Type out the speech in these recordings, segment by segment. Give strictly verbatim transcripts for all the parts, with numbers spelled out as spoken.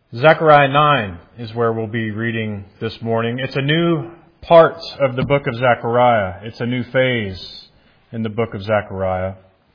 Zechariah nine is where we'll be reading this morning. It's a new part of the book of Zechariah. It's a new phase in the book of Zechariah.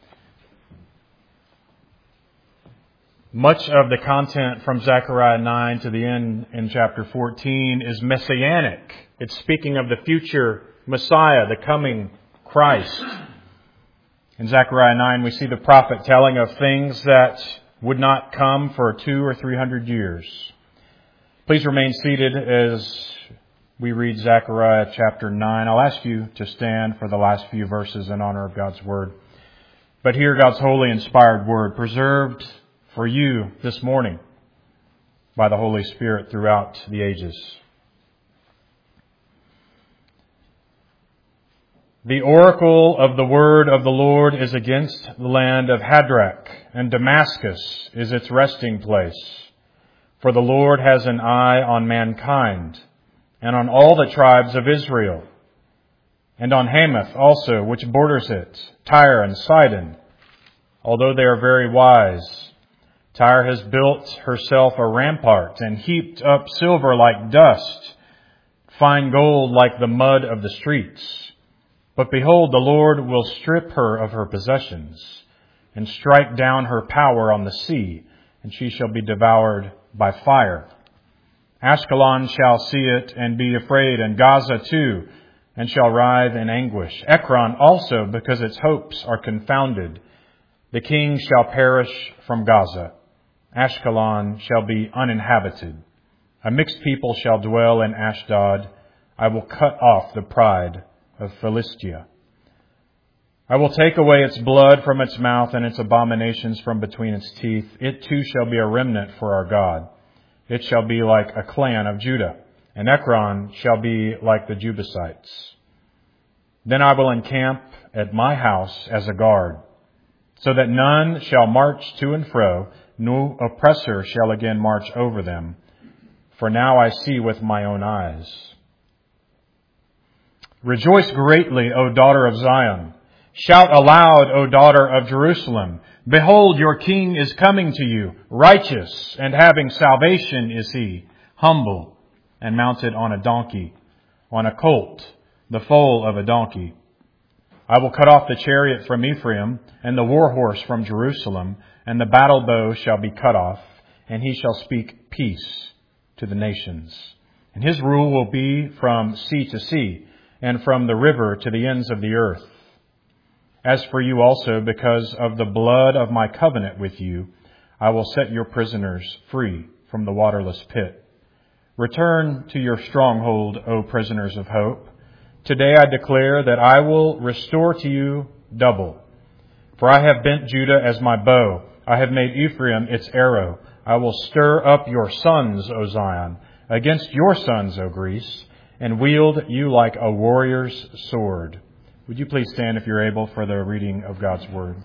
Much of the content from Zechariah nine to the end in chapter fourteen is messianic. It's speaking of the future Messiah, the coming Christ. In Zechariah nine, we see the prophet telling of things that would not come for two or three hundred years. Please remain seated as we read Zechariah chapter nine. I'll ask you to stand for the last few verses in honor of God's Word. But hear God's holy inspired Word, preserved for you this morning by the Holy Spirit throughout the ages. The oracle of the word of the Lord is against the land of Hadrach, and Damascus is its resting place. For the Lord has an eye on mankind, and on all the tribes of Israel, and on Hamath also, which borders it, Tyre and Sidon, although they are very wise. Tyre has built herself a rampart, and heaped up silver like dust, fine gold like the mud of the streets. But behold, the Lord will strip her of her possessions, and strike down her power on the sea, and she shall be devoured by fire. Ashkelon shall see it and be afraid, and Gaza too, and shall writhe in anguish. Ekron also, because its hopes are confounded. The king shall perish from Gaza. Ashkelon shall be uninhabited. A mixed people shall dwell in Ashdod. I will cut off the pride of Philistia. I will take away its blood from its mouth and its abominations from between its teeth. It too shall be a remnant for our God. It shall be like a clan of Judah, and Ekron shall be like the Jebusites. Then I will encamp at my house as a guard, so that none shall march to and fro, no oppressor shall again march over them. For now I see with my own eyes. Rejoice greatly, O daughter of Zion. Shout aloud, O daughter of Jerusalem. Behold, your king is coming to you. Righteous and having salvation is he, humble and mounted on a donkey, on a colt, the foal of a donkey. I will cut off the chariot from Ephraim and the war horse from Jerusalem, and the battle bow shall be cut off, and he shall speak peace to the nations. And his rule will be from sea to sea, and from the river to the ends of the earth. As for you also, because of the blood of my covenant with you, I will set your prisoners free from the waterless pit. Return to your stronghold, O prisoners of hope. Today I declare that I will restore to you double. For I have bent Judah as my bow. I have made Ephraim its arrow. I will stir up your sons, O Zion, against your sons, O Greece, and wield you like a warrior's sword. Would you please stand if you're able for the reading of God's Word?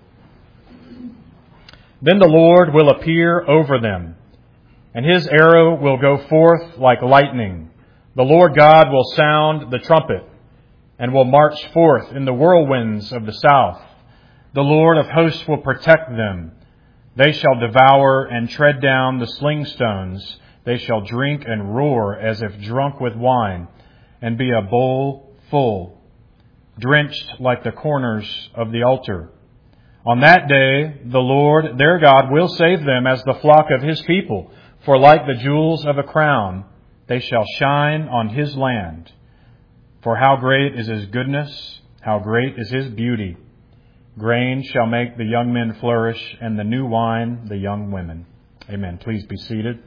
Then the Lord will appear over them, and his arrow will go forth like lightning. The Lord God will sound the trumpet, and will march forth in the whirlwinds of the south. The Lord of hosts will protect them. They shall devour and tread down the sling stones. They shall drink and roar as if drunk with wine, and be a bowl full, drenched like the corners of the altar. On that day, the Lord, their God, will save them as the flock of his people. For like the jewels of a crown, they shall shine on his land. For how great is his goodness, how great is his beauty. Grain shall make the young men flourish, and the new wine the young women. Amen. Please be seated.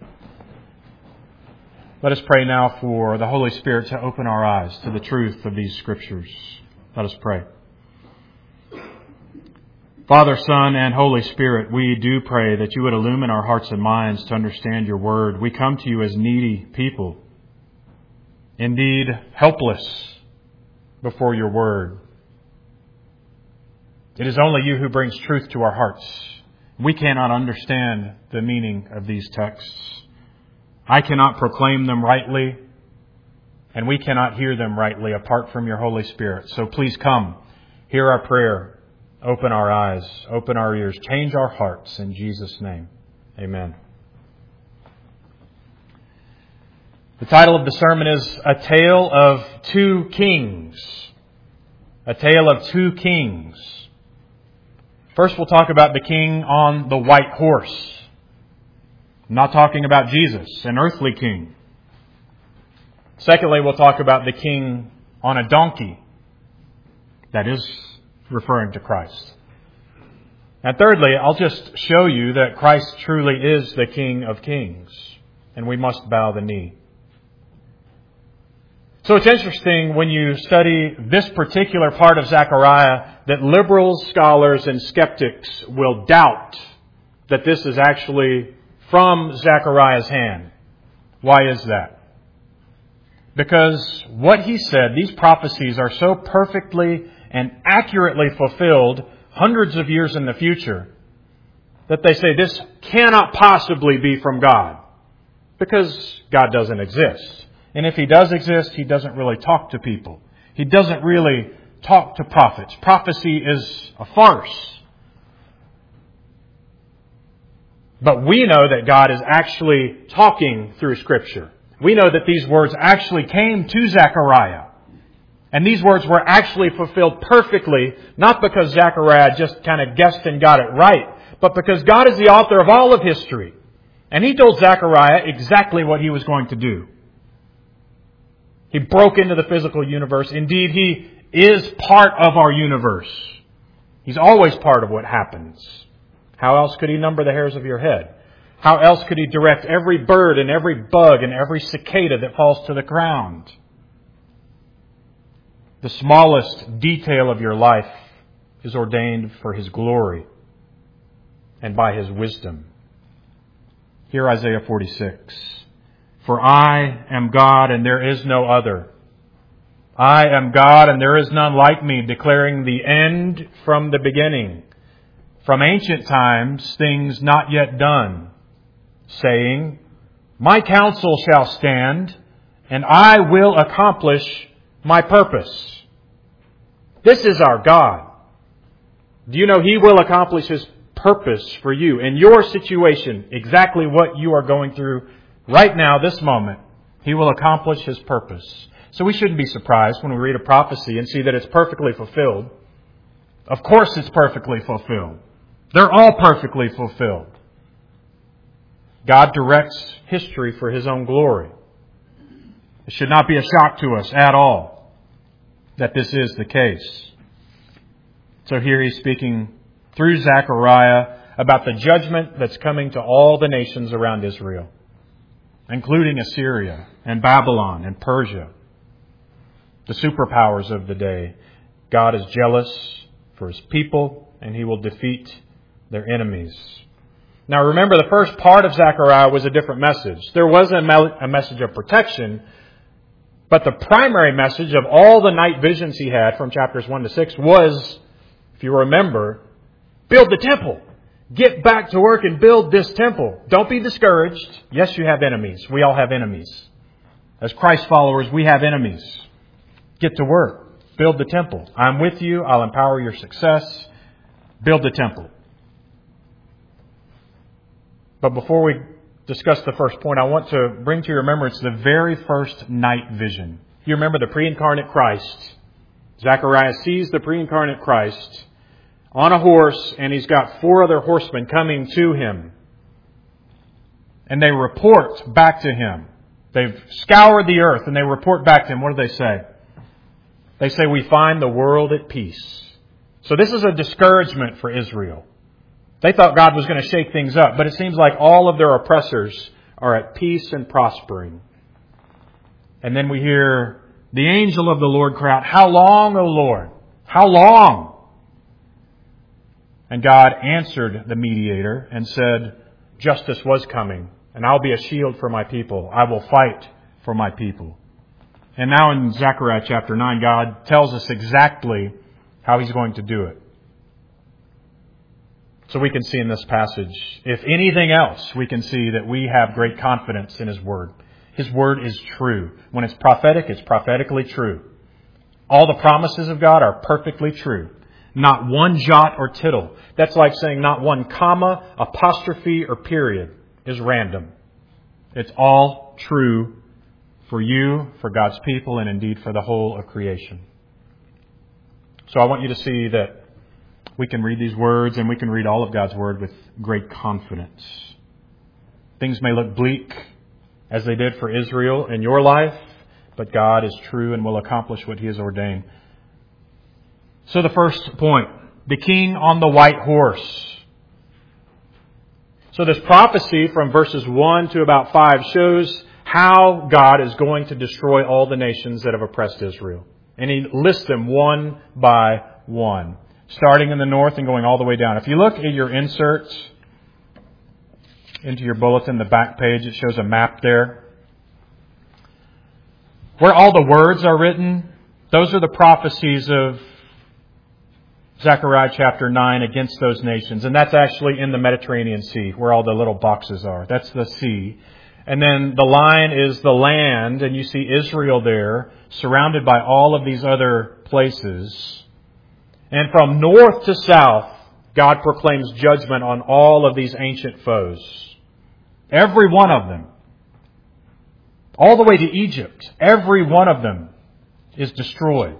Let us pray now for the Holy Spirit to open our eyes to the truth of these Scriptures. Let us pray. Father, Son, and Holy Spirit, we do pray that you would illumine our hearts and minds to understand your word. We come to you as needy people, indeed helpless before your word. It is only you who brings truth to our hearts. We cannot understand the meaning of these texts. I cannot proclaim them rightly, and we cannot hear them rightly apart from your Holy Spirit. So please come, hear our prayer, open our eyes, open our ears, change our hearts in Jesus' name. Amen. The title of the sermon is A Tale of Two Kings. A Tale of Two Kings. First we'll talk about the king on the white horse. I'm not talking about Jesus, an earthly king. Secondly, we'll talk about the king on a donkey. That is referring to Christ. And thirdly, I'll just show you that Christ truly is the King of Kings, and we must bow the knee. So it's interesting when you study this particular part of Zechariah that liberals, scholars, and skeptics will doubt that this is actually from Zechariah's hand. Why is that? Because what he said, these prophecies are so perfectly and accurately fulfilled hundreds of years in the future that they say this cannot possibly be from God, because God doesn't exist. And if He does exist, He doesn't really talk to people. He doesn't really talk to prophets. Prophecy is a farce. But we know that God is actually talking through Scripture. We know that these words actually came to Zechariah. And these words were actually fulfilled perfectly, not because Zechariah just kind of guessed and got it right, but because God is the author of all of history. And He told Zechariah exactly what He was going to do. He broke into the physical universe. Indeed, He is part of our universe. He's always part of what happens. How else could He number the hairs of your head? How else could He direct every bird and every bug and every cicada that falls to the ground? The smallest detail of your life is ordained for His glory and by His wisdom. Hear Isaiah forty-six. For I am God and there is no other. I am God and there is none like me, declaring the end from the beginning, from ancient times, things not yet done, saying, My counsel shall stand, and I will accomplish my purpose. This is our God. Do you know He will accomplish His purpose for you in your situation, exactly what you are going through right now, this moment? He will accomplish His purpose. So we shouldn't be surprised when we read a prophecy and see that it's perfectly fulfilled. Of course it's perfectly fulfilled. They're all perfectly fulfilled. God directs history for His own glory. It should not be a shock to us at all that this is the case. So here He's speaking through Zechariah about the judgment that's coming to all the nations around Israel, including Assyria and Babylon and Persia, the superpowers of the day. God is jealous for His people, and He will defeat their enemies. Now remember, the first part of Zechariah was a different message. There was a, me- a message of protection, but the primary message of all the night visions he had from chapters one to six was, if you remember, build the temple. Get back to work and build this temple. Don't be discouraged. Yes, you have enemies. We all have enemies. As Christ followers, we have enemies. Get to work. Build the temple. I'm with you. I'll empower your success. Build the temple. But before we discuss the first point, I want to bring to your remembrance the very first night vision. You remember the pre-incarnate Christ. Zechariah sees the pre-incarnate Christ on a horse, and he's got four other horsemen coming to him. And they report back to him. They've scoured the earth, and they report back to him. What do they say? They say, we find the world at peace. So this is a discouragement for Israel. They thought God was going to shake things up, but it seems like all of their oppressors are at peace and prospering. And then we hear the angel of the Lord cry out, How long, O Lord? How long? And God answered the mediator and said, Justice was coming, and I'll be a shield for my people. I will fight for my people. And now in Zechariah chapter nine, God tells us exactly how He's going to do it. So we can see in this passage, if anything else, we can see that we have great confidence in His Word. His Word is true. When it's prophetic, it's prophetically true. All the promises of God are perfectly true. Not one jot or tittle. That's like saying not one comma, apostrophe, or period is random. It's all true for you, for God's people, and indeed for the whole of creation. So I want you to see that we can read these words and we can read all of God's Word with great confidence. Things may look bleak as they did for Israel in your life, but God is true and will accomplish what He has ordained. So the first point, the king on the white horse. So this prophecy from verses one to about five shows how God is going to destroy all the nations that have oppressed Israel. And He lists them one by one, starting in the north and going all the way down. If you look at your inserts into your bulletin, the back page, it shows a map there. Where all the words are written, those are the prophecies of Zechariah chapter nine against those nations. And that's actually in the Mediterranean Sea, where all the little boxes are. That's the sea. And then the line is the land, and you see Israel there, surrounded by all of these other places. And from north to south, God proclaims judgment on all of these ancient foes. Every one of them. All the way to Egypt, every one of them is destroyed.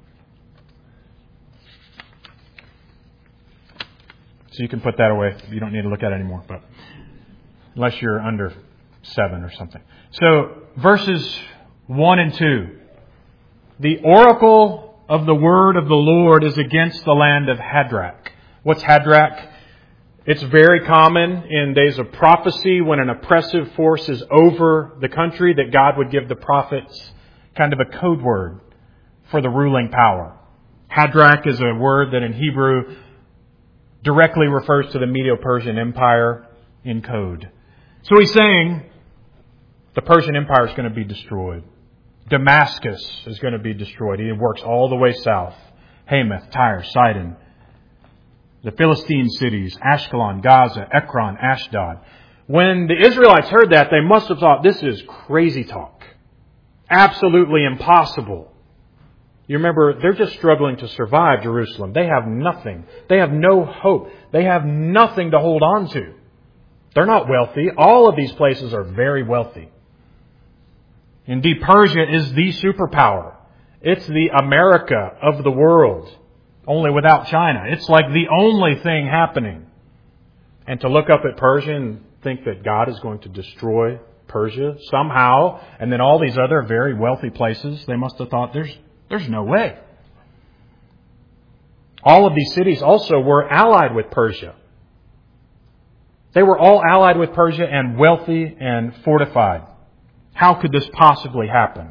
So you can put that away. You don't need to look at it anymore, but unless you're under seven or something. So verses one and two. The oracle of the word of the Lord is against the land of Hadrach. What's Hadrach? It's very common in days of prophecy when an oppressive force is over the country that God would give the prophets kind of a code word for the ruling power. Hadrach is a word that in Hebrew directly refers to the Medo-Persian Empire in code. So he's saying the Persian Empire is going to be destroyed. Damascus is going to be destroyed. He works all the way south. Hamath, Tyre, Sidon. The Philistine cities, Ashkelon, Gaza, Ekron, Ashdod. When the Israelites heard that, they must have thought, this is crazy talk. Absolutely impossible. You remember, they're just struggling to survive Jerusalem. They have nothing. They have no hope. They have nothing to hold on to. They're not wealthy. All of these places are very wealthy. Indeed, Persia is the superpower. It's the America of the world. Only without China. It's like the only thing happening. And to look up at Persia and think that God is going to destroy Persia somehow, and then all these other very wealthy places, they must have thought, there's there's no way. All of these cities also were allied with Persia. They were all allied with Persia and wealthy and fortified. How could this possibly happen?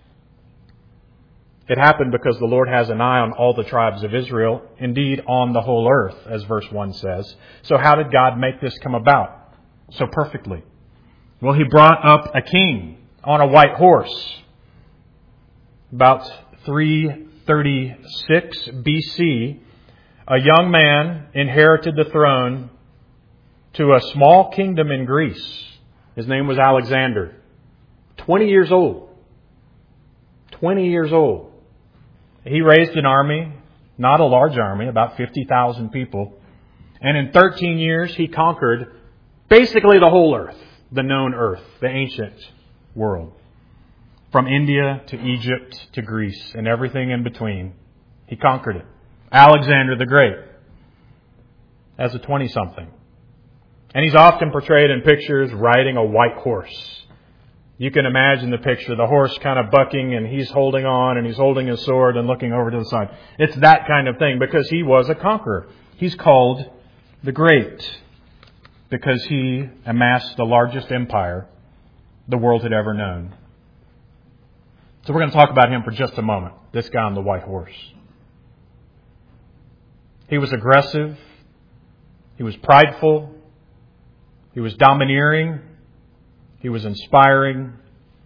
It happened because the Lord has an eye on all the tribes of Israel, indeed on the whole earth, as verse one says. So how did God make this come about so perfectly? Well, He brought up a king on a white horse. About three thirty-six B C, a young man inherited the throne to a small kingdom in Greece. His name was Alexander. twenty years old. twenty years old. He raised an army, not a large army, about fifty thousand people. And in thirteen years, he conquered basically the whole earth, the known earth, the ancient world. From India to Egypt to Greece and everything in between. He conquered it. Alexander the Great as a twenty-something. And he's often portrayed in pictures riding a white horse. You can imagine the picture, the horse kind of bucking and he's holding on and he's holding his sword and looking over to the side. It's that kind of thing because he was a conqueror. He's called the Great because he amassed the largest empire the world had ever known. So we're going to talk about him for just a moment, this guy on the white horse. He was aggressive. He was prideful. He was domineering. He was inspiring.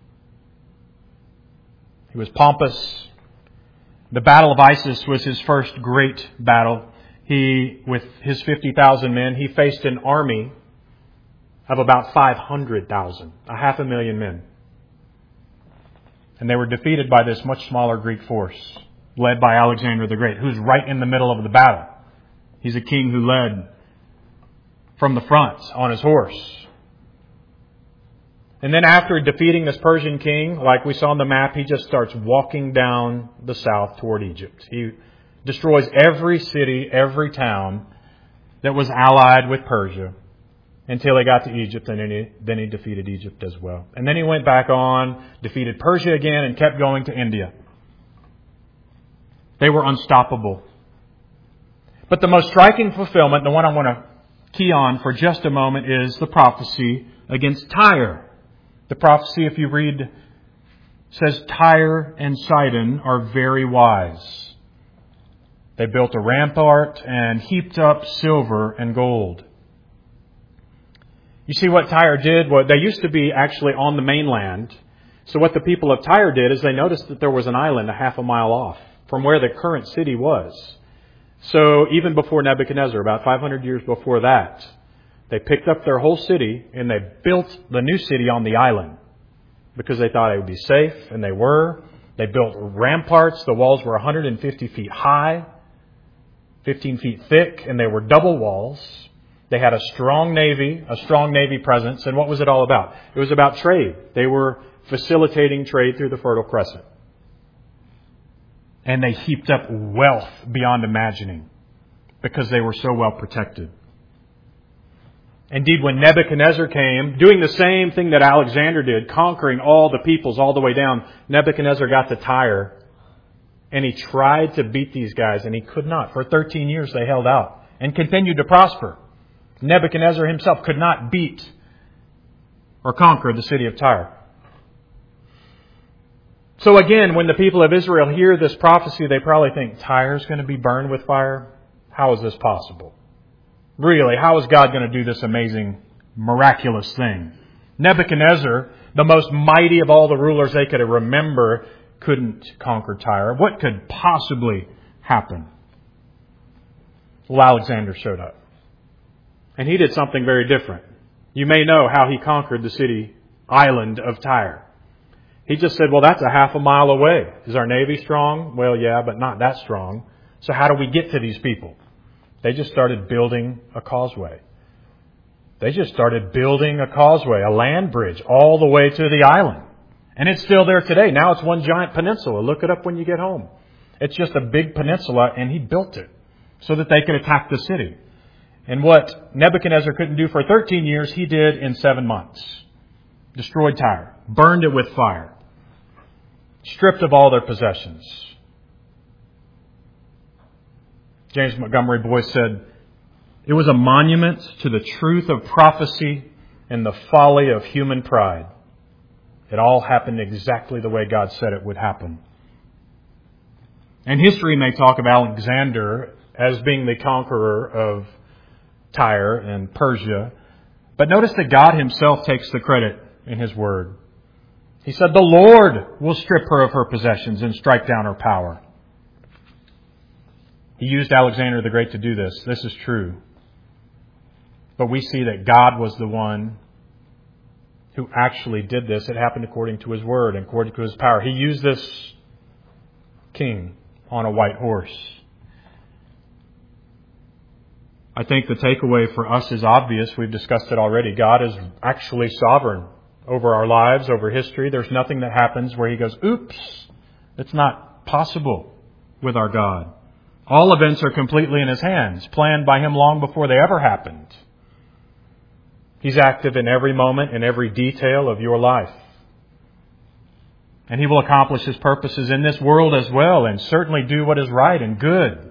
He was pompous. The Battle of Issus was his first great battle. He, with his fifty thousand men, he faced an army of about five hundred thousand, a half a million men. And they were defeated by this much smaller Greek force, led by Alexander the Great, who's right in the middle of the battle. He's a king who led from the front on his horse. And then after defeating this Persian king, like we saw on the map, he just starts walking down the south toward Egypt. He destroys every city, every town that was allied with Persia until he got to Egypt, and then he, then he defeated Egypt as well. And then he went back on, defeated Persia again, and kept going to India. They were unstoppable. But the most striking fulfillment, the one I want to key on for just a moment, is the prophecy against Tyre. The prophecy, if you read, says Tyre and Sidon are very wise. They built a rampart and heaped up silver and gold. You see what Tyre did? Well, they used to be actually on the mainland. So what the people of Tyre did is they noticed that there was an island a half a mile off from where the current city was. So even before Nebuchadnezzar, about five hundred years before that, they picked up their whole city and they built the new city on the island because they thought it would be safe, and they were. They built ramparts. The walls were one hundred fifty feet high, fifteen feet thick, and they were double walls. They had a strong navy, a strong navy presence. And what was it all about? It was about trade. They were facilitating trade through the Fertile Crescent. And they heaped up wealth beyond imagining because they were so well protected. Indeed, when Nebuchadnezzar came, doing the same thing that Alexander did, conquering all the peoples all the way down, Nebuchadnezzar got to Tyre, and he tried to beat these guys, and he could not. For thirteen years they held out and continued to prosper. Nebuchadnezzar himself could not beat or conquer the city of Tyre. So again, when the people of Israel hear this prophecy, they probably think, Tyre's going to be burned with fire? How is this possible? Really, how is God going to do this amazing, miraculous thing? Nebuchadnezzar, the most mighty of all the rulers they could remember, couldn't conquer Tyre. What could possibly happen? Well, Alexander showed up. And he did something very different. You may know how he conquered the city island of Tyre. He just said, well, that's a half a mile away. Is our navy strong? Well, yeah, but not that strong. So how do we get to these people? They just started building a causeway. They just started building a causeway, a land bridge, all the way to the island. And it's still there today. Now it's one giant peninsula. Look it up when you get home. It's just a big peninsula, and he built it so that they could attack the city. And what Nebuchadnezzar couldn't do for thirteen years, he did in seven months. Destroyed Tyre, burned it with fire, stripped of all their possessions. James Montgomery Boyce said, it was a monument to the truth of prophecy and the folly of human pride. It all happened exactly the way God said it would happen. And history may talk of Alexander as being the conqueror of Tyre and Persia. But notice that God himself takes the credit in his word. He said, the Lord will strip her of her possessions and strike down her power. He used Alexander the Great to do this. This is true. But we see that God was the one who actually did this. It happened according to his word and according to his power. He used this king on a white horse. I think the takeaway for us is obvious. We've discussed it already. God is actually sovereign over our lives, over history. There's nothing that happens where he goes, oops, it's not possible with our God. All events are completely in his hands, planned by him long before they ever happened. He's active in every moment, in every detail of your life. And he will accomplish his purposes in this world as well, and certainly do what is right and good.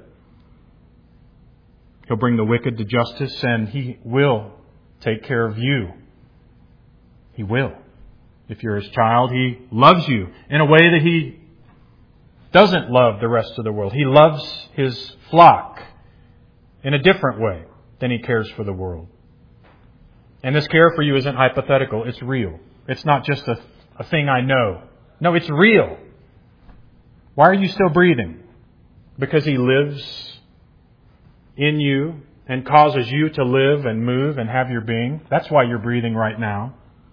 He'll bring the wicked to justice, and he will take care of you. He will. If you're his child, he loves you in a way that he doesn't love the rest of the world. He loves his flock in a different way than he cares for the world. And this care for you isn't hypothetical. It's real. It's not just a, a thing I know. No, it's real. Why are you still breathing? Because he lives in you and causes you to live and move and have your being. That's why you're breathing right now.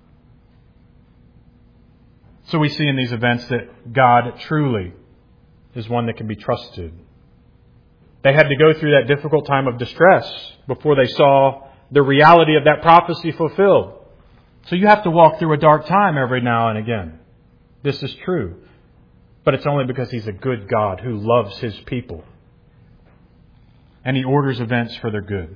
So we see in these events that God truly is one that can be trusted. They had to go through that difficult time of distress before they saw the reality of that prophecy fulfilled. So you have to walk through a dark time every now and again. This is true. But it's only because He's a good God who loves His people. And He orders events for their good.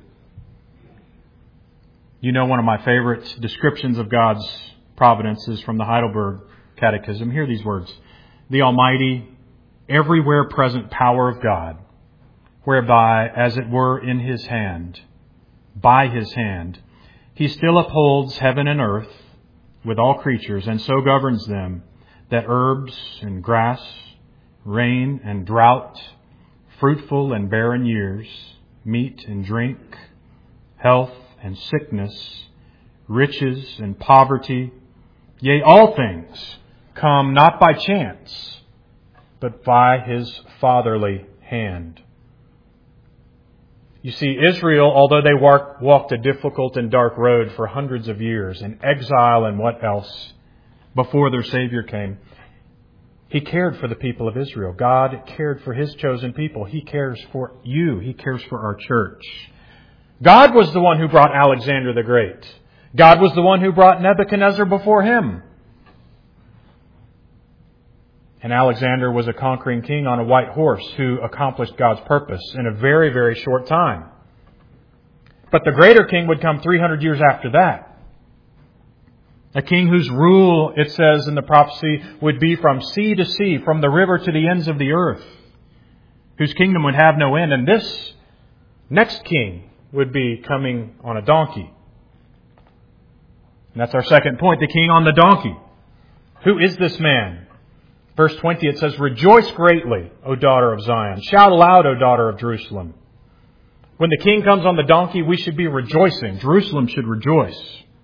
You know, one of my favorite descriptions of God's providence is from the Heidelberg Catechism. Hear these words. The Almighty, everywhere present power of God, whereby, as it were in His hand, by His hand, He still upholds heaven and earth with all creatures, and so governs them, that herbs and grass, rain and drought, fruitful and barren years, meat and drink, health and sickness, riches and poverty, yea, all things come not by chance, but by His fatherly hand. You see, Israel, although they walked a difficult and dark road for hundreds of years, in exile and what else, before their Savior came, He cared for the people of Israel. God cared for His chosen people. He cares for you. He cares for our church. God was the one who brought Alexander the Great. God was the one who brought Nebuchadnezzar before him. And Alexander was a conquering king on a white horse who accomplished God's purpose in a very, very short time. But the greater king would come three hundred years after that. A king whose rule, it says in the prophecy, would be from sea to sea, from the river to the ends of the earth, whose kingdom would have no end. And this next king would be coming on a donkey. And that's our second point, the king on the donkey. Who is this man? Verse twenty, it says, Rejoice greatly, O daughter of Zion. Shout aloud, O daughter of Jerusalem. When the king comes on the donkey, we should be rejoicing. Jerusalem should rejoice.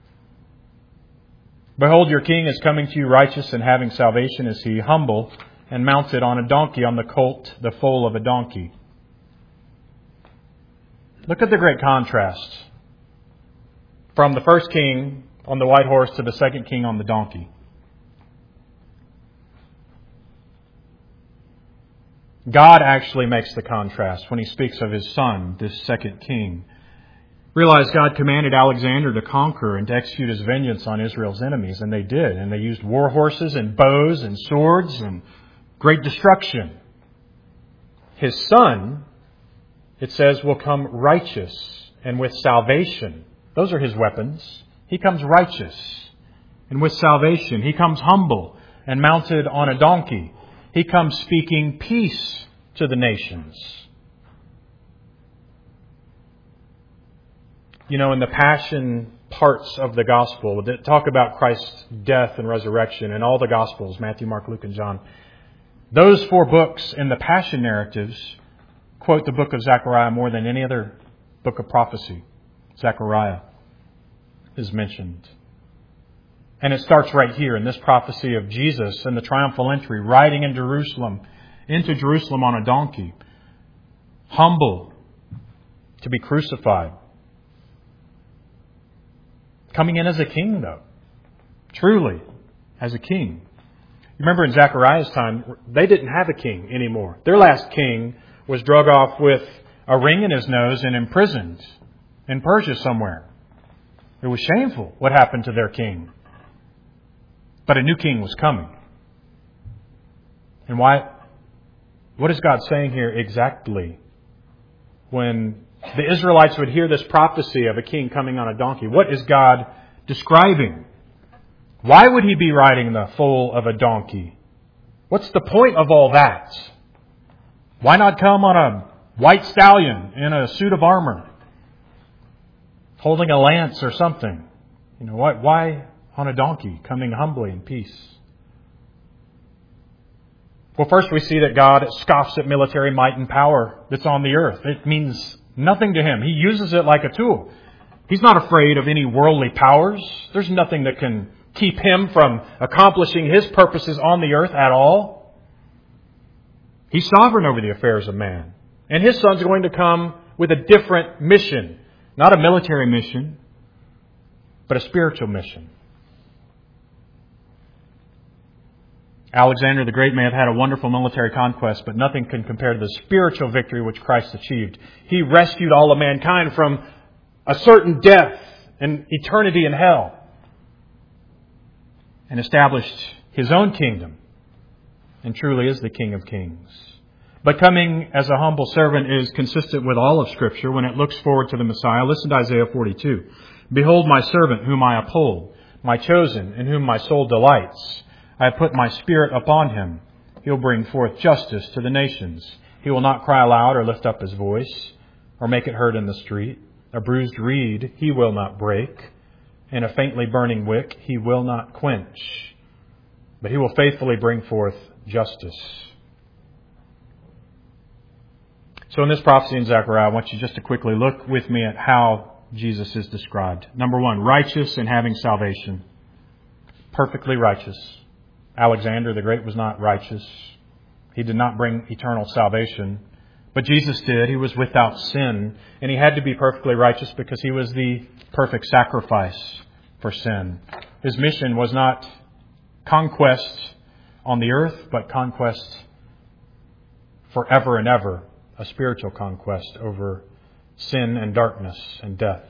Behold, your king is coming to you righteous and having salvation is He, humble and mounted on a donkey, on the colt, the foal of a donkey. Look at the great contrast from the first king on the white horse to the second king on the donkey. God actually makes the contrast when He speaks of His son, this second king. Realize God commanded Alexander to conquer and to execute His vengeance on Israel's enemies, and they did. And they used war horses and bows and swords and great destruction. His son, it says, will come righteous and with salvation. Those are His weapons. He comes righteous and with salvation. He comes humble and mounted on a donkey. He comes speaking peace to the nations. You know, in the passion parts of the gospel that talk about Christ's death and resurrection in all the gospels, Matthew, Mark, Luke, and John, those four books in the passion narratives quote the book of Zechariah more than any other book of prophecy. Zechariah is mentioned. And it starts right here in this prophecy of Jesus and the triumphal entry, riding in Jerusalem, into Jerusalem on a donkey, humble to be crucified. Coming in as a king, though. Truly, as a king. You remember in Zechariah's time, they didn't have a king anymore. Their last king was drug off with a ring in his nose and imprisoned in Persia somewhere. It was shameful what happened to their king. But a new king was coming. And why? What is God saying here exactly when the Israelites would hear this prophecy of a king coming on a donkey? What is God describing? Why would He be riding the foal of a donkey? What's the point of all that? Why not come on a white stallion in a suit of armor, holding a lance or something? You know, why, why on a donkey, coming humbly in peace? Well, first we see that God scoffs at military might and power that's on the earth. It means nothing to Him. He uses it like a tool. He's not afraid of any worldly powers. There's nothing that can keep Him from accomplishing His purposes on the earth at all. He's sovereign over the affairs of man. And His Son's going to come with a different mission. Not a military mission, but a spiritual mission. Alexander the Great may have had a wonderful military conquest, but nothing can compare to the spiritual victory which Christ achieved. He rescued all of mankind from a certain death and eternity in hell. and established His own kingdom, and truly is the King of Kings. But coming as a humble servant is consistent with all of Scripture when it looks forward to the Messiah. Listen to Isaiah forty-two. Behold my servant whom I uphold, my chosen in whom my soul delights. I have put my spirit upon him. He'll bring forth justice to the nations. He will not cry aloud or lift up his voice or make it heard in the street. A bruised reed he will not break, and a faintly burning wick he will not quench. But he will faithfully bring forth justice. So in this prophecy in Zechariah, I want you just to quickly look with me at how Jesus is described. Number one, righteous and having salvation. Perfectly righteous. Alexander the Great was not righteous. He did not bring eternal salvation. But Jesus did. He was without sin. And He had to be perfectly righteous because He was the perfect sacrifice for sin. His mission was not conquest on the earth, but conquest forever and ever. A spiritual conquest over sin and darkness and death.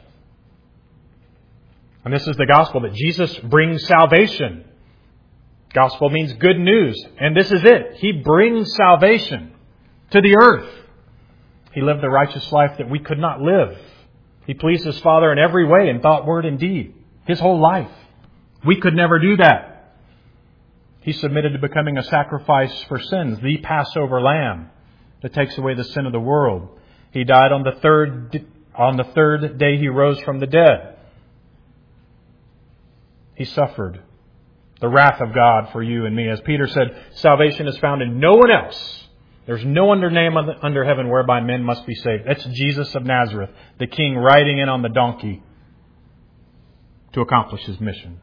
And this is the gospel, that Jesus brings salvation. Gospel means good news. And this is it. He brings salvation to the earth. He lived the righteous life that we could not live. He pleased His Father in every way, in thought, word, and deed. His whole life. We could never do that. He submitted to becoming a sacrifice for sins, the Passover lamb that takes away the sin of the world. He died on the third on the third day He rose from the dead. He suffered the wrath of God for you and me. As Peter said, salvation is found in no one else. There's no other name under heaven whereby men must be saved. That's Jesus of Nazareth, the King riding in on the donkey to accomplish His mission.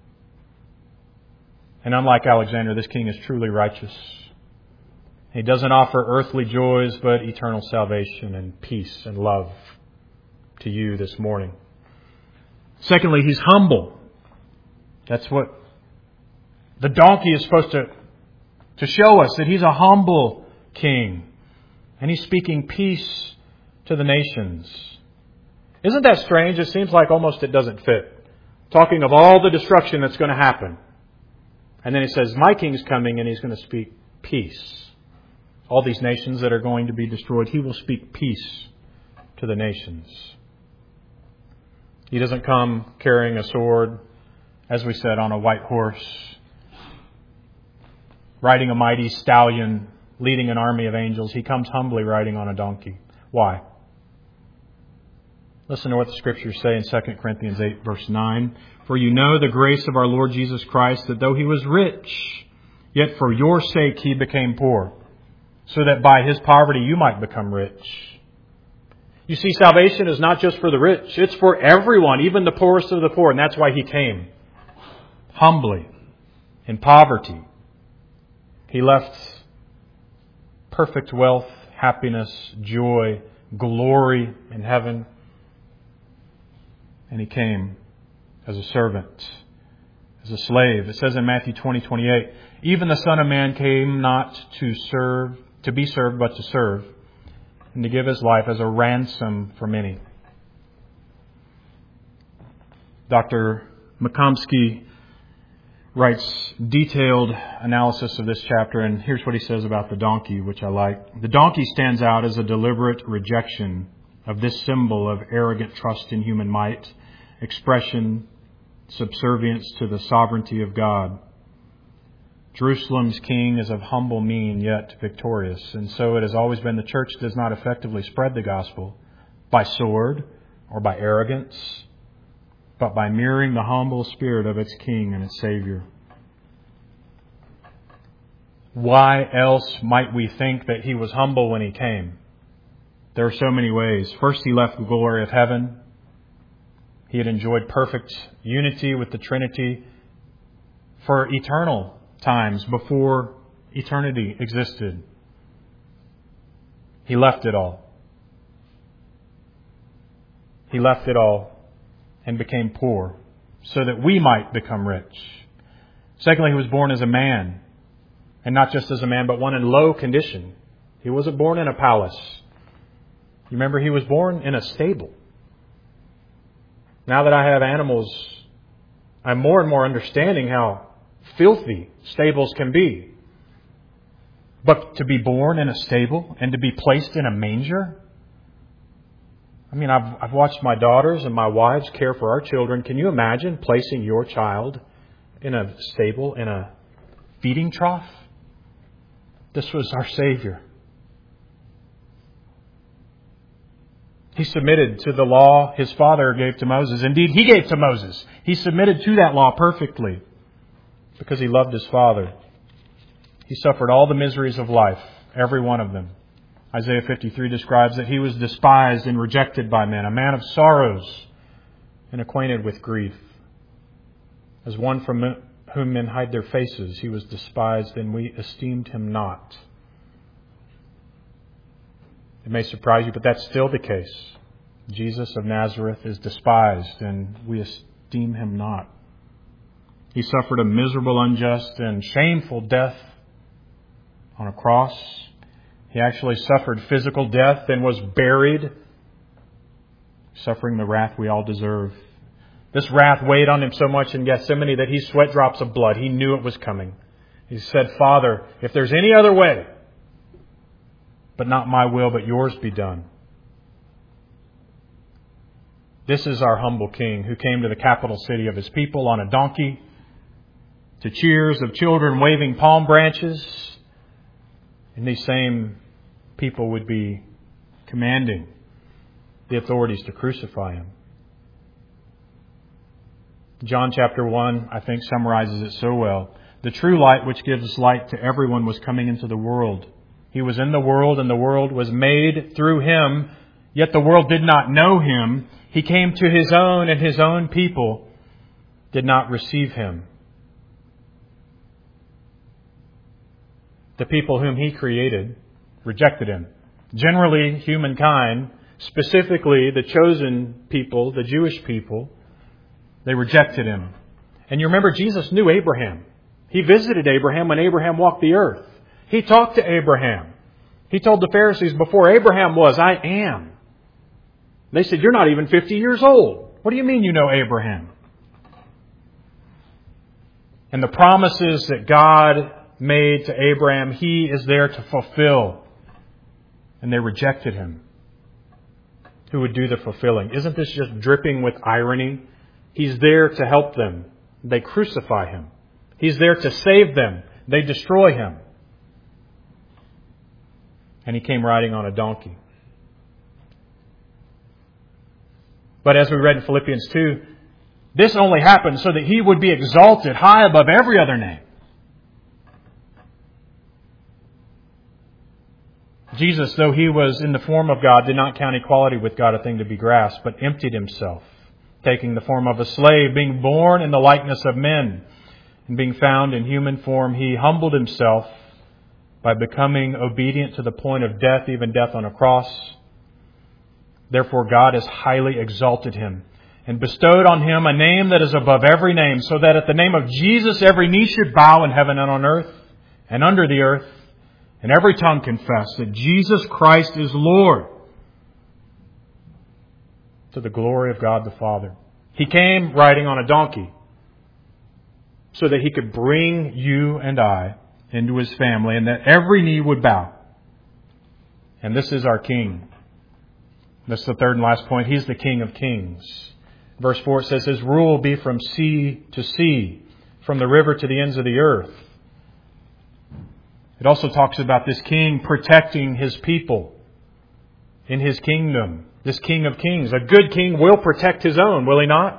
And unlike Alexander, this King is truly righteous. He doesn't offer earthly joys, but eternal salvation and peace and love to you this morning. Secondly, He's humble. That's what the donkey is supposed to, to show us, that He's a humble King. And He's speaking peace to the nations. Isn't that strange? It seems like almost it doesn't fit. Talking of all the destruction that's going to happen. And then He says, my King's coming and He's going to speak peace. All these nations that are going to be destroyed, He will speak peace to the nations. He doesn't come carrying a sword, as we said, on a white horse, riding a mighty stallion, leading an army of angels. He comes humbly riding on a donkey. Why? Listen to what the Scriptures say in Second Corinthians eight, verse nine. For you know the grace of our Lord Jesus Christ, that though He was rich, yet for your sake He became poor, so that by His poverty you might become rich. You see, salvation is not just for the rich. It's for everyone, even the poorest of the poor. And that's why He came. Humbly, in poverty. He left perfect wealth, happiness, joy, glory in heaven. And He came as a servant, as a slave. It says in Matthew twenty, twenty-eight, even the Son of Man came not to serve, to be served, but to serve, and to give His life as a ransom for many. Doctor McComsky writes detailed analysis of this chapter, and here's what he says about the donkey, which I like. The donkey stands out as a deliberate rejection of this symbol of arrogant trust in human might, expression, subservience to the sovereignty of God. Jerusalem's king is of humble mien, yet victorious. And so it has always been. The church does not effectively spread the gospel by sword or by arrogance, but by mirroring the humble spirit of its king and its Savior. Why else might we think that He was humble when He came? There are so many ways. First, He left the glory of heaven. He had enjoyed perfect unity with the Trinity for eternal times before eternity existed. He left it all. He left it all and became poor so that we might become rich. Secondly, He was born as a man, and not just as a man, but one in low condition. He wasn't born in a palace. You remember, He was born in a stable. Now that I have animals, I'm more and more understanding how filthy stables can be. But to be born in a stable and to be placed in a manger? I mean, I've, I've watched my daughters and my wives care for our children. Can you imagine placing your child in a stable, in a feeding trough? This was our Savior. He submitted to the law His Father gave to Moses. Indeed, He gave to Moses. He submitted to that law perfectly because He loved His Father. He suffered all the miseries of life, every one of them. Isaiah fifty-three describes that He was despised and rejected by men, a man of sorrows and acquainted with grief. As one from whom men hide their faces, He was despised, and we esteemed Him not. It may surprise you, but that's still the case. Jesus of Nazareth is despised, and we esteem Him not. He suffered a miserable, unjust, and shameful death on a cross. He actually suffered physical death and was buried, suffering the wrath we all deserve. This wrath weighed on Him so much in Gethsemane that He sweat drops of blood. He knew it was coming. He said, Father, if there's any other way, but not my will, but yours be done. This is our humble King who came to the capital city of His people on a donkey, to cheers of children waving palm branches. And these same people would be commanding the authorities to crucify Him. John chapter one, I think, summarizes it so well. The true light which gives light to everyone was coming into the world. He was in the world, and the world was made through Him, yet the world did not know Him. He came to His own, and His own people did not receive Him. The people whom He created rejected Him. Generally, humankind, specifically the chosen people, the Jewish people, they rejected Him. And you remember, Jesus knew Abraham. He visited Abraham when Abraham walked the earth. He talked to Abraham. He told the Pharisees, before Abraham was, I am. They said, you're not even fifty years old. What do you mean you know Abraham? And the promises that God made to Abraham, He is there to fulfill. And they rejected Him. Who would do the fulfilling? Isn't this just dripping with irony? He's there to help them. They crucify Him. He's there to save them. They destroy Him. And He came riding on a donkey. But as we read in Philippians two, this only happened so that He would be exalted high above every other name. Jesus, though He was in the form of God, did not count equality with God a thing to be grasped, but emptied Himself, taking the form of a slave, being born in the likeness of men, and being found in human form, He humbled Himself by becoming obedient to the point of death, even death on a cross. Therefore God has highly exalted Him and bestowed on Him a name that is above every name, so that at the name of Jesus every knee should bow in heaven and on earth and under the earth, and every tongue confess that Jesus Christ is Lord, to the glory of God the Father. He came riding on a donkey so that He could bring you and I into His family, and that every knee would bow. And this is our King. This is the third and last point. He's the King of kings. Verse four says, His rule will be from sea to sea, from the river to the ends of the earth. It also talks about this King protecting His people in His kingdom. This King of kings. A good king will protect his own, will he not?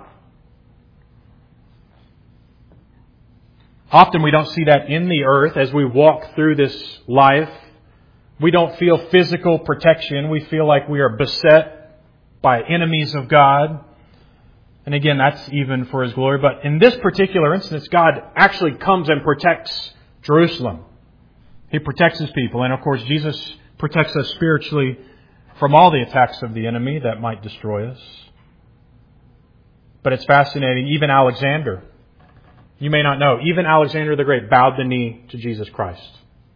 Often we don't see that in the earth as we walk through this life. We don't feel physical protection. We feel like we are beset by enemies of God. And again, that's even for His glory. But in this particular instance, God actually comes and protects Jerusalem. He protects His people. And of course, Jesus protects us spiritually from all the attacks of the enemy that might destroy us. But it's fascinating. Even Alexander, you may not know, even Alexander the Great bowed the knee to Jesus Christ.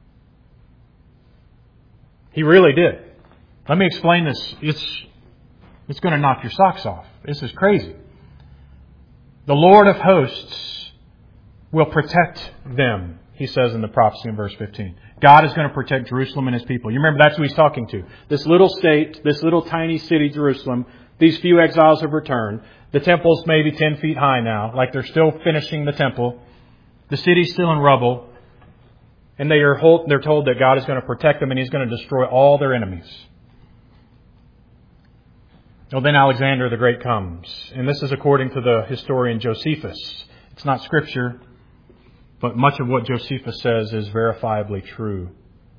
He really did. Let me explain this. It's, it's going to knock your socks off. This is crazy. The Lord of hosts will protect them, he says in the prophecy in verse fifteen. God is going to protect Jerusalem and His people. You remember that's who He's talking to. This little state, this little tiny city, Jerusalem, these few exiles have returned. The temple's maybe ten feet high now, like they're still finishing the temple. The city's still in rubble. And they are they're told that God is going to protect them and He's going to destroy all their enemies. Well, then Alexander the Great comes. And this is according to the historian Josephus. It's not Scripture, but much of what Josephus says is verifiably true.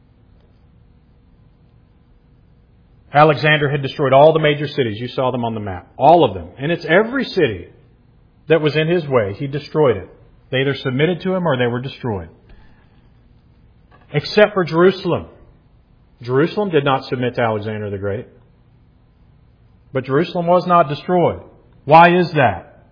Alexander had destroyed all the major cities. You saw them on the map. All of them. And it's every city that was in his way. He destroyed it. They either submitted to him or they were destroyed. Except for Jerusalem. Jerusalem did not submit to Alexander the Great. But Jerusalem was not destroyed. Why is that?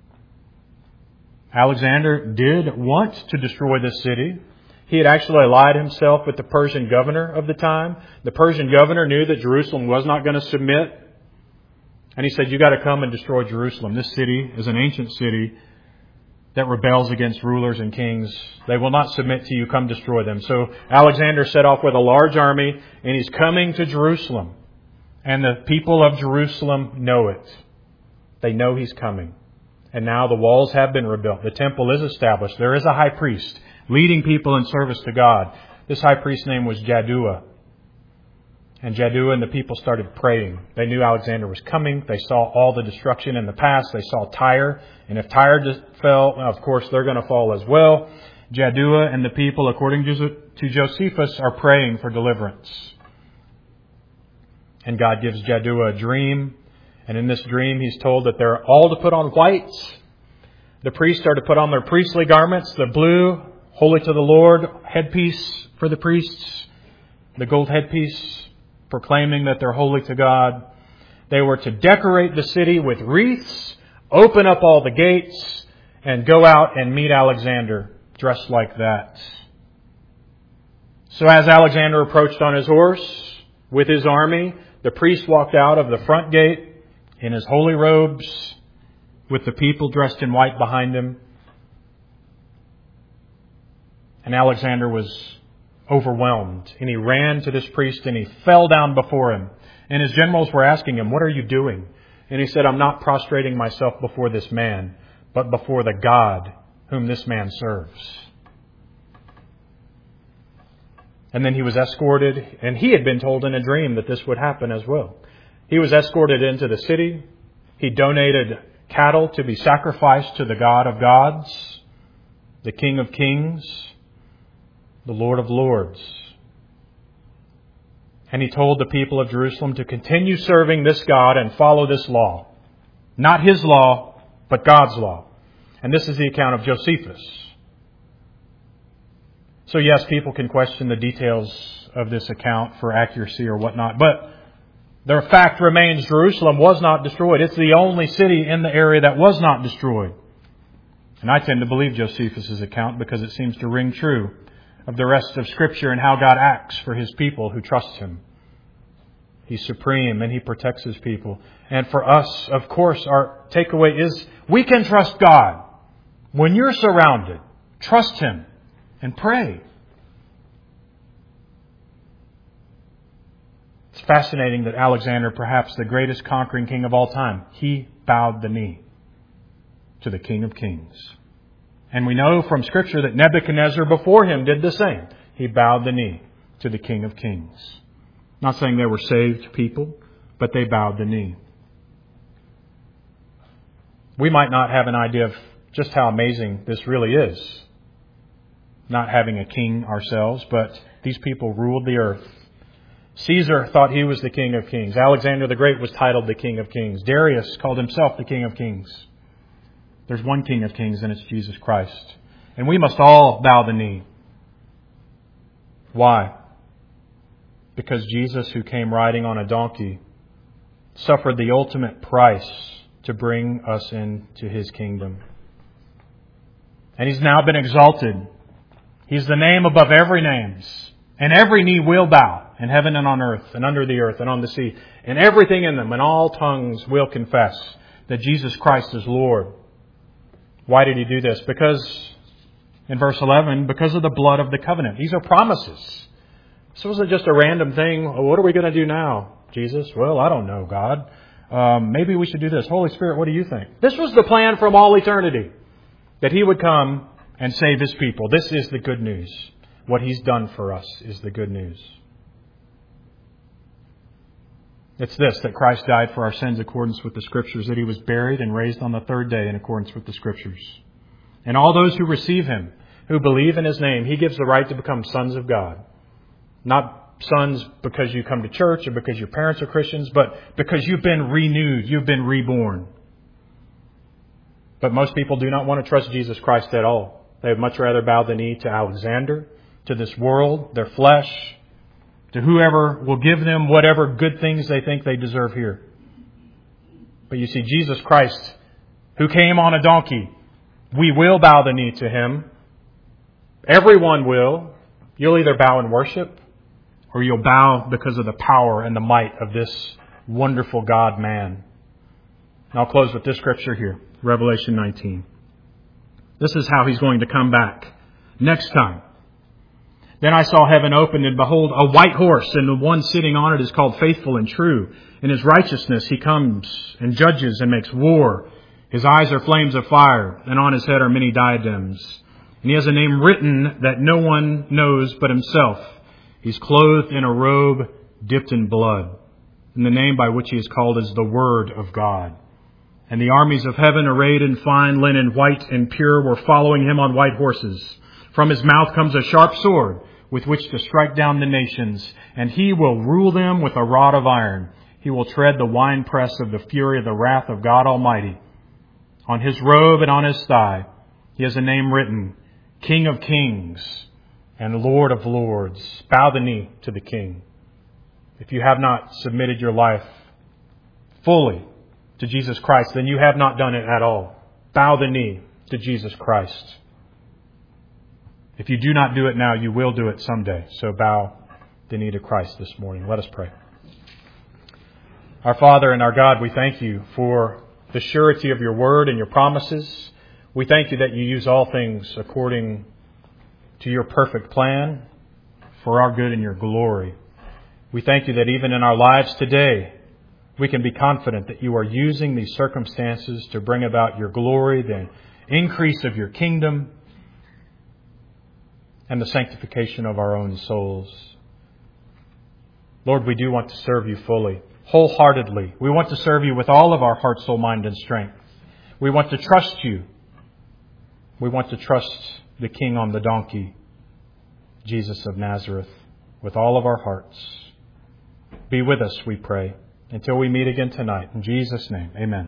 Alexander did want to destroy this city. He had actually allied himself with the Persian governor of the time. The Persian governor knew that Jerusalem was not going to submit. And he said, you got to come and destroy Jerusalem. This city is an ancient city that rebels against rulers and kings. They will not submit to you. Come destroy them. So Alexander set off with a large army and he's coming to Jerusalem. And the people of Jerusalem know it. They know he's coming. And now the walls have been rebuilt. The temple is established. There is a high priest leading people in service to God. This high priest's name was Jaddua. And Jaddua and the people started praying. They knew Alexander was coming. They saw all the destruction in the past. They saw Tyre. And if Tyre just fell, of course, they're going to fall as well. Jaddua and the people, according to Josephus, are praying for deliverance. And God gives Jaddua a dream. And in this dream, he's told that they're all to put on white. The priests are to put on their priestly garments, the blue, holy to the Lord, headpiece for the priests, the gold headpiece, proclaiming that they're holy to God. They were to decorate the city with wreaths, open up all the gates, and go out and meet Alexander dressed like that. So as Alexander approached on his horse with his army, the priest walked out of the front gate in his holy robes with the people dressed in white behind him. And Alexander was overwhelmed. And he ran to this priest and he fell down before him. And his generals were asking him, what are you doing? And he said, I'm not prostrating myself before this man, but before the God whom this man serves. And then he was escorted, and he had been told in a dream that this would happen as well. He was escorted into the city. He donated cattle to be sacrificed to the God of gods, the King of kings, the Lord of lords. And he told the people of Jerusalem to continue serving this God and follow this law. Not his law, but God's law. And this is the account of Josephus. So yes, people can question the details of this account for accuracy or whatnot, but the fact remains Jerusalem was not destroyed. It's the only city in the area that was not destroyed. And I tend to believe Josephus' account because it seems to ring true of the rest of Scripture and how God acts for His people who trust Him. He's supreme and He protects His people. And for us, of course, our takeaway is we can trust God. When you're surrounded, trust Him and pray. It's fascinating that Alexander, perhaps the greatest conquering king of all time, he bowed the knee to the King of Kings. And we know from Scripture that Nebuchadnezzar before him did the same. He bowed the knee to the King of Kings. Not saying they were saved people, but they bowed the knee. We might not have an idea of just how amazing this really is, not having a king ourselves, but these people ruled the earth. Caesar thought he was the King of Kings. Alexander the Great was titled the King of Kings. Darius called himself the King of Kings. There's one King of Kings, and it's Jesus Christ. And we must all bow the knee. Why? Because Jesus, who came riding on a donkey, suffered the ultimate price to bring us into His kingdom. And He's now been exalted. He's the name above every name. And every knee will bow in heaven and on earth and under the earth and on the sea. And everything in them, and all tongues will confess that Jesus Christ is Lord. Why did He do this? Because In verse eleven, because of the blood of the covenant. These are promises. This wasn't just a random thing. Oh, what are we going to do now, Jesus? Well, I don't know, God. Um, maybe we should do this. Holy Spirit, what do you think? This was the plan from all eternity. That He would come and save His people. This is the good news. What He's done for us is the good news. It's this, that Christ died for our sins in accordance with the Scriptures, that He was buried and raised on the third day in accordance with the Scriptures. And all those who receive Him, who believe in His name, He gives the right to become sons of God. Not sons because you come to church or because your parents are Christians, but because you've been renewed, you've been reborn. But most people do not want to trust Jesus Christ at all. They would much rather bow the knee to Alexander, to this world, their flesh, to whoever will give them whatever good things they think they deserve here. But you see, Jesus Christ, who came on a donkey, we will bow the knee to Him. Everyone will. You'll either bow in worship, or you'll bow because of the power and the might of this wonderful God-man. And I'll close with this scripture here, Revelation nineteen. This is how He's going to come back next time. Then I saw heaven opened, and behold, a white horse, and the one sitting on it is called Faithful and True. In His righteousness He comes and judges and makes war. His eyes are flames of fire, and on His head are many diadems. And He has a name written that no one knows but Himself. He's clothed in a robe dipped in blood. And the name by which He is called is the Word of God. And the armies of heaven, arrayed in fine linen, white and pure, were following Him on white horses. From His mouth comes a sharp sword, with which to strike down the nations. And He will rule them with a rod of iron. He will tread the winepress of the fury of the wrath of God Almighty. On His robe and on His thigh, He has a name written, King of Kings and Lord of Lords. Bow the knee to the King. If you have not submitted your life fully to Jesus Christ, then you have not done it at all. Bow the knee to Jesus Christ. If you do not do it now, you will do it someday. So bow the knee to Christ this morning. Let us pray. Our Father and our God, we thank You for the surety of Your word and Your promises. We thank You that You use all things according to Your perfect plan for our good and Your glory. We thank You that even in our lives today, we can be confident that You are using these circumstances to bring about Your glory, the increase of Your kingdom, and the sanctification of our own souls. Lord, we do want to serve You fully, wholeheartedly. We want to serve You with all of our heart, soul, mind, and strength. We want to trust You. We want to trust the King on the donkey, Jesus of Nazareth, with all of our hearts. Be with us, we pray, until we meet again tonight. In Jesus' name, amen.